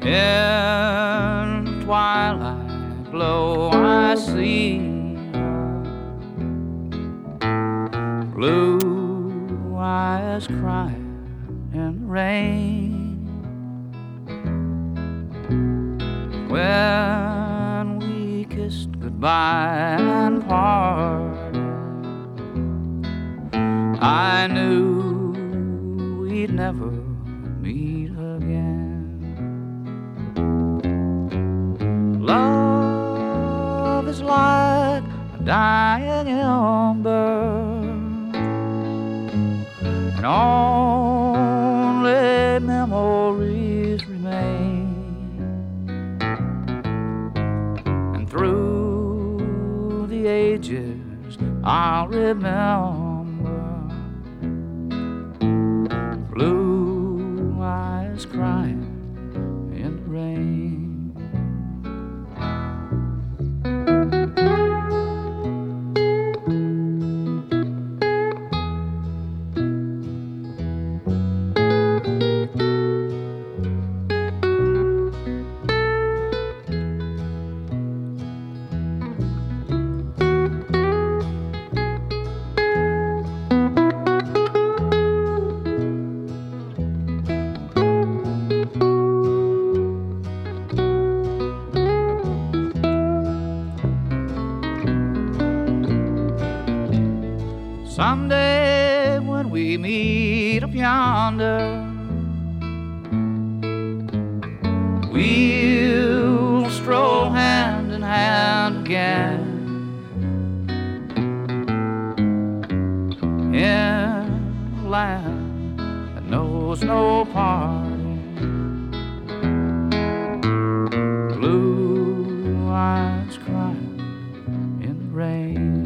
In twilight glow I see blue eyes crying in the rain. When we kissed goodbye and parted, I knew we'd never meet again. Love is like a dying ember, and only memories remain. And through the ages I'll remember blue eyes crying in the rain. Someday when we meet up yonder, we'll stroll hand in hand again in a land that knows no parting. Blue eyes crying in the rain.